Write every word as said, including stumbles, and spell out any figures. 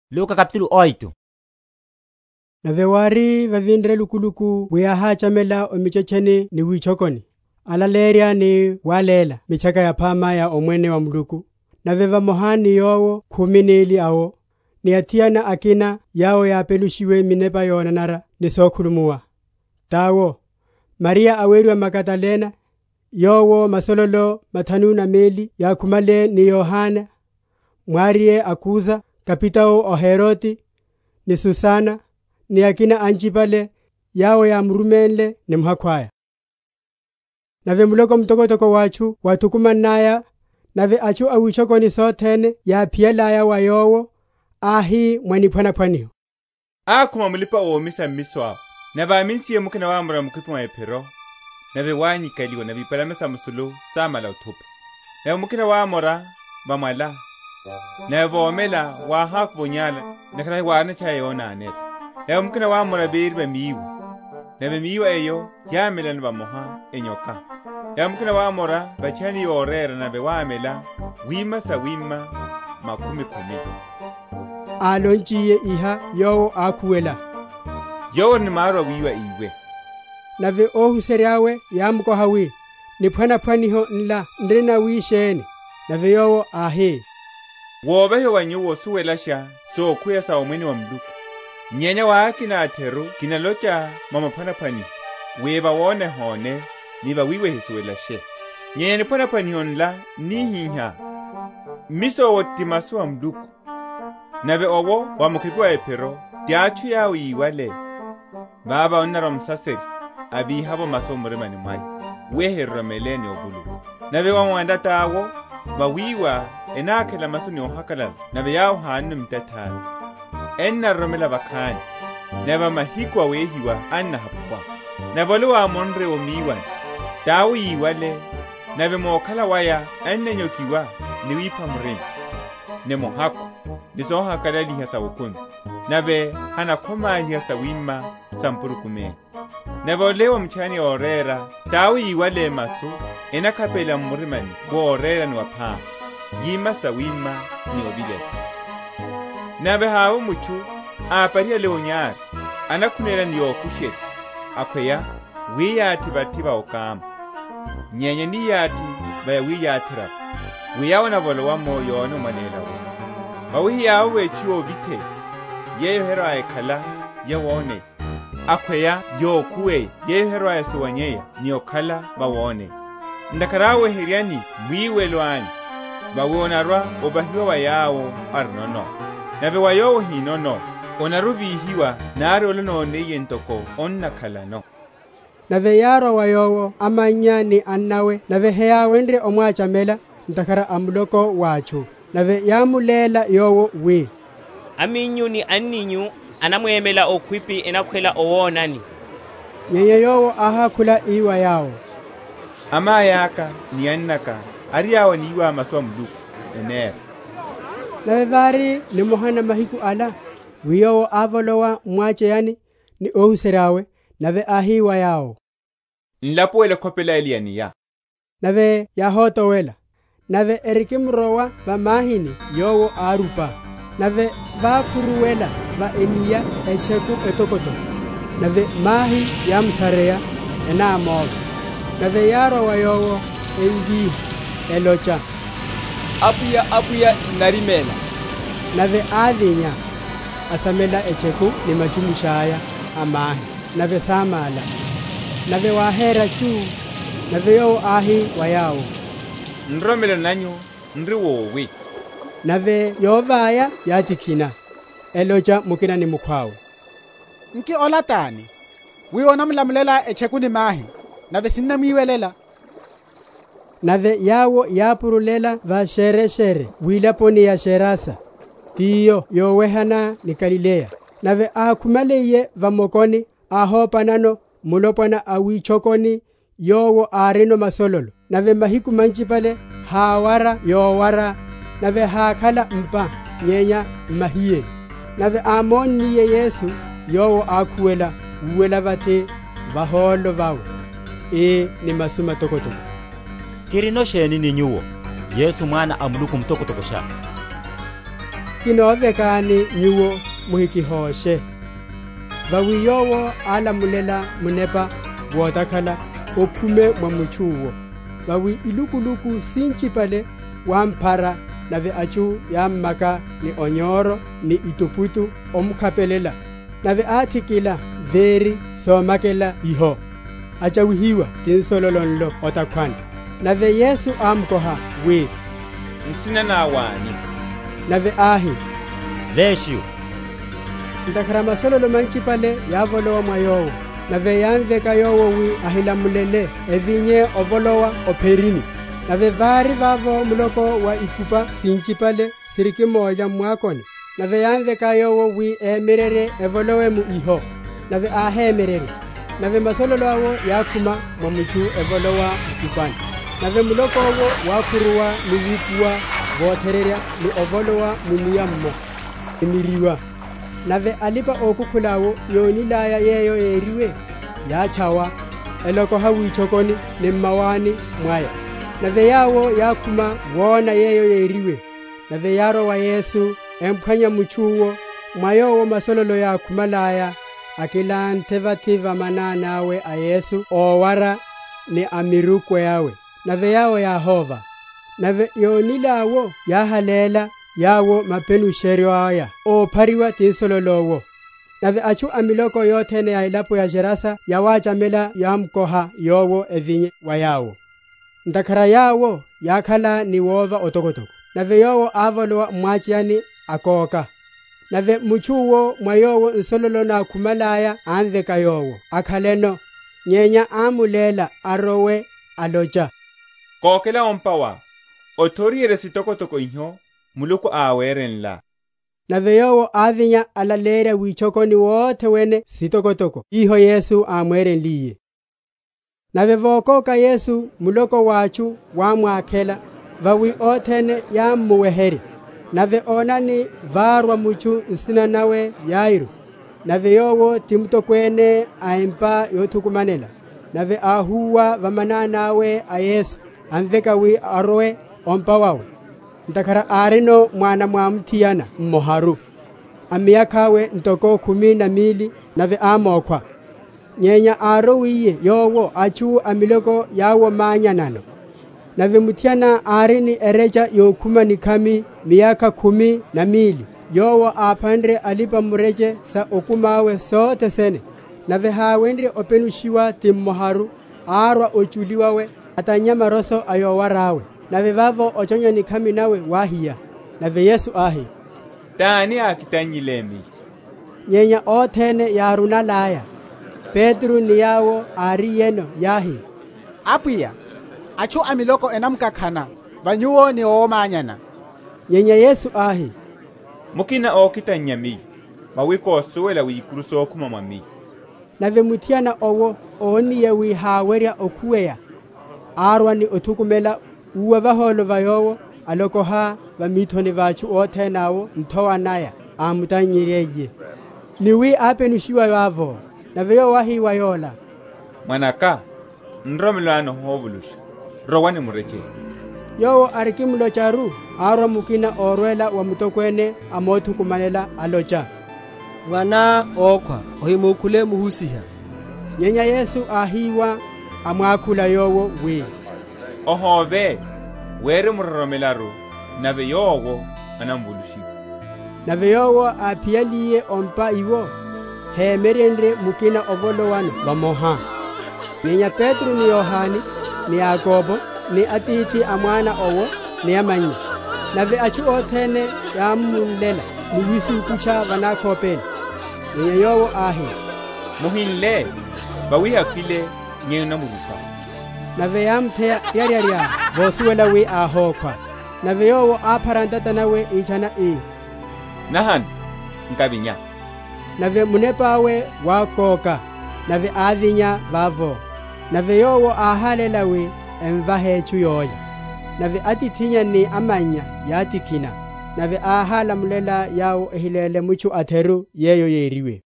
Luka kapitulu oito. Nave wari vavindre lukuluku wiyaha chamela omichecheni ni wichokoni. Alaleria ni walela michaka ya pama ya omwene wa muluku. Nave vamohani yowo kuminili awo. Ni atiana akina yao ya pelushiwe minepa yonanara ni sokulumuwa. Tawo, Maria aweru wa Magdalena, yowo masololo matanuna meli ya kumale ni Yohana, Mwarie akuza, kapitao o Heroti, ni Susana, ni akina anjipale, yao ya mrumenle ni mhakwaya. Nave muloko mtokotoko wachu, watukuma naya, nave achu awichoko ni sotene, ya piela ya wayowo, ahi mwanipwana pwaniho. Akuma mulipa uomisa miswa, nava aminsi ye mukina wa amura mukipu wa epero, nave wanyi kaliwa navi palamesa musulu, sama la utupa. Nave mukina wa amura, bamala, nave omela, wa haku vonyala, nakana wane chaye ona anel. Nave mukina wa amura birba miiwu, nave miiwu eyo, yamela nva moha, enyoka. Nave mukina wa amura, bachani yorera nave wamela, wima sa wima, makumi kumi. Alonchiye iha yowo akuwela. Yowo ni maro wiwa iwe. Nave ohu seriawe yamuko hawi. Ni pwana pwaniho nla nrena wisheni. Nave yowo ahe. Wobehe wanyu wosuwela sha so kuya sa omweni wa mluku. Nyenya wa kina ateru kina locha mama pwana pwani. Weba wone hone niva wiwe hisuwela she. Nyenya ni pwana pwani nla ni hiha. Miso wotimasu wa mluku. Nave owo wa mukipu wa epero diachu ya wiwale. Baba onara msaseri abi habo maso murima ni mwai. Wehe romeleni obulu. Nave wa mwandata awo wa wiwa enake la maso ni ohakalal. Nave yao hanu mtatari. Enna romela vakani. Nave mahikwa wehiwa anna hapukwa. Nave olu wa monre o miwan. Dawo iwale. Nave mwokala waya enne nyokiwa niwipa murima. Nemo haku. Niso hakalali hasa ukunu. Nave hana komani hasa wima sampuru kume. Nave olewa mchani orera. Tawi iwale masu. Ena kapela murimani. Wa orera ni wapaa. Yima sa wima ni obile. Nave hawo muchu. Aparia leo nyari. Anakunela ni okusheri. Akwea. Wiyati batiba okama. Nyenye ni yati. Baya wiyati rap. Wiyawa na volowa moyo ono manela wa. Bawihi yawo wechuo vite. Yeyo hero aikala. Yawone. Akwea yo kuwe. Yeyo hero aisuwanyeya. Ni okala bawone. Ndakarawe hiriani. Mwiwe loani. Bawonarwa obahiwa wa yawo arnono. Nabe wayowo hinono. Onaruvi hiwa. Nare olono oneye ntoko. Onna kalano. Nave yaro wayowo amanya ni annawe. Nave hea wendre omwachamela. Ndakara amuloko wachu. Nave yamulela yowo we. Aminyu ni aninyu anamwemela okwipi enakwela owonani. Nyenye yowo aha kula iwa yao. Ama yaka ni annaka. Ari yawo ni iwa maswa mluku. Ener. Nave vari ni mohana mahiku ala. Wiyowo avolowa mwache yani ni ohu serawe. Nave ahiwa yao. Nlapo ele kopela eliani ya. Nave yahoto wela. Nave erikimrowa va mahini yowo arupa. Nave va kuruwela va eniya echeku etokoto. Nave mahi yamsarea ena amog. Nave yaro wa yowo engi elocha. Apuya apuya narimela. Nave adhinya asamela echeku ni majumushaya amahi. Nave samala. Nave wahera chu. Nave yowo ahi wayawo. Nromelo nanyo, nriwowe. Nave yovaya yatikina. Elocha mukina ni mukwawe. Nki olatani. Wiwona mlamulela echekuni mahi. Nave sinna miwelela. Nave yawo yapurulela va shere shere. Wilaponi ya sherasa. Tiyo yowehana ni Galilea. Nave akumaleye va mokoni. Ahopa nano mulopana awichokoni. Yowo areno masololo. Nave mahiku manchipale hawara yowara. Nave hakala mpa nyenya mahiye. Nave amoni ye Yesu yowo akuwela uwela vate vaholo vawe. E ni masuma tokotoko. Kirino sheni ni nyuwo. Yesu mwana amuluku mtokotoko sha. mukinovekani nyuwo muhikihoshe. Vawiyowo alamulela munepa wotakhala okume mwamuchuwo. Vawi ilukuluku sinchipale wamphara nave achu yammaka ni onyoro ni ituputu omukhapelela. Nave athikila veri somakela iho. Achawihiwa tinsololonlo otakhwana. Nave Yesu amkoha we. Nsina na wani. Nave ahi. Veshu. Ntakhara masololo manchipale yavolowa mwayowo. Nave yanveka yowo wi ahilamulele evinye ovolowa operini. Nave vari vavo muloko wa ikupa sinchipale siriki moja mwakoni. Nave yanveka yowo wi emirere evolowe mu iho. Nave ahemirere. Nave masololo awo yakuma mwamuchu evolowa ikupani. Nave muloko wo wakuruwa ni wikuwa votereria ni ovolowa mumuyammo simiriwa. Nave alipa okukhulawo yonilaya yeyo eriwe yachawa eloko hawichokoni ni mawani mwaya. Nave yawo yakuma wona yeyo yeriwe. Nave yaro wa Yesu emphanya muchuwo mwayowo masololo yakumalaya akila ntevativa mananawe a Yesu owara ni amirukwe yawe. Nave yawo Yahova. Nave yonilawo yahalela yawo mapenu sherio aya o pariwa tinsololowo. Nave achu amiloko yothene ya ilapo ya Gerasa yawachamela yamkoha yowo evinye wa yawo. Ntakhara yawo yakhala ni wova otokotoko. Nave yowo avolowa mwachiani akoka. Nave muchuwo mwayowo nsololo na kumalaya anveka yowo. Akhaleno nyenya amulela arowe alocha. Kokela ompawa. Otoriere sitokotoko inyo. Muluku awerenla. Nave yowo avinya alalere wichokoni wote wene sitokotoko. Iho Yesu amwerenliye. Nave vokoka Yesu muloko wachu wamwakhela. Vawi othene yamuweheri. Nave onani varwa muchu nsina nawe Yairu. Nave yowo timutokwene aimpa yothukumanela. Nave ahuwa vamananawe a Yesu. Anveka wi arowe ompa wawe. Ntakhara arino mwana mwamthiyana mmoharu. Amiyakawe ntoko kumi na mili nave amokhwa. Nyenya arowiye yowo achu amiloko yawo manyanano. Nave muthiana arini erecha yokuma nikami miyaka kumi na mili. Yowo apandre alipa mureche sa okumawe sote sene. Nave hawendre openushiwa timmoharu arwa ochuliwawe atanyama roso ayowarawe. Nave vavo ochonya nikami nawe wahia. Nave Yesu ahi. Tani akitanyilemi. Nyenya othene yaruna laya. Petru niyawo ariyeno yahi. Apuya. Achu amiloko enamkakhana. Vanyuwo ni oomanyana. Nyenya Yesu ahi. Mukina okitanyami. Mawiko suwela wikuruso okumamami. Nave muthiana owo oniye wihaweria okuweya. Arwa ni othukumela uwa vaholo vayowo alokoha vamithoni vachu othenawo nthowa naya amutanyireye. Niwi apenushiwa vavo. Nave yo wahiwa yola. Mwanaka. Nromilano hovulusha. Rowani mureche. Yowo arikimulo charu. Arwa mukina orwela wa mutokwene amothukumanela alocha. Mwana okwa ohimukule muhusiha. Nyenya Yesu ahiwa amwakula yowo we. Ohove. Were murromelaru. Nave yowo anambulushiwa. Nave yowo apiyaliye ompa iwo. Hemerendre mukina ovolowano vamoha. Nyenya Petru ni Yohani ni Yakobo ni atiti amwana owo ni amanya. Nave achu othene yamulela ni wisu kucha vanakopeni. Nyenya yowo ahi. Muhinle. Bawi akile nyena murupa. Nave yamthea riariaria vosuwela wi ahokwa. Nave yowo aparantata nawe ichana i. Nahan. Nkavinya. Nave munepawe wakoka. Nave avinya vavo. Nave yowo ahalela wi emvahechu yoya. Nave atithinya ni amanya yatikina. Nave ahala mulela yawo ehilele muchu atheru yeyo yeriwe.